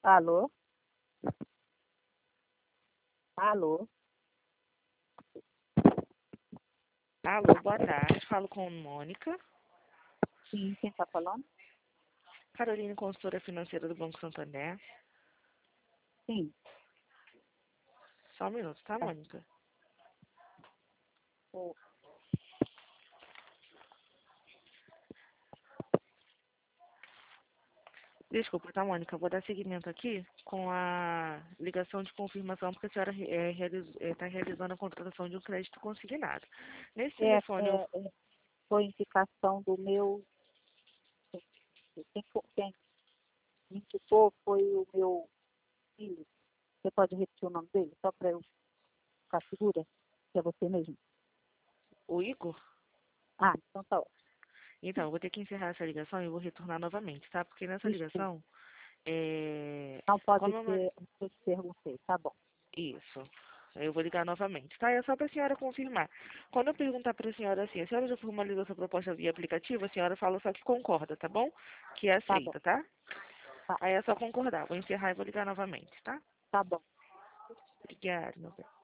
Alô? Alô? Alô, boa tarde. Falo com Mônica. Sim, quem está falando? Carolina, consultora financeira do Banco Santander. Sim. Só um minuto, tá, Tá. Mônica? Ô, Desculpa, tá, Mônica? Eu vou dar seguimento aqui com a ligação de confirmação, porque a senhora está realizando a contratação de um crédito consignado. Nesse É, telefone, eu... foi indicação do meu. Quem me indicou foi o meu filho. Você pode repetir o nome dele, só para eu ficar segura? Que é você mesmo? o Igor? Ah, então tá ótimo. Então, eu vou ter que encerrar essa ligação e eu vou retornar novamente, tá? Porque nessa Desculpa. ligação, é... Não pode como é uma... ser o que eu te perguntei. Tá bom. Isso. Eu vou ligar novamente, tá? É só para a senhora confirmar. Quando eu perguntar para a senhora assim, a senhora já formalizou sua proposta via aplicativo, a senhora fala só que concorda, tá bom? Que Tá bom. aceita, tá? Tá, Aí é só concordar. Vou encerrar e vou ligar novamente, tá? tá bom. Obrigada, meu bem.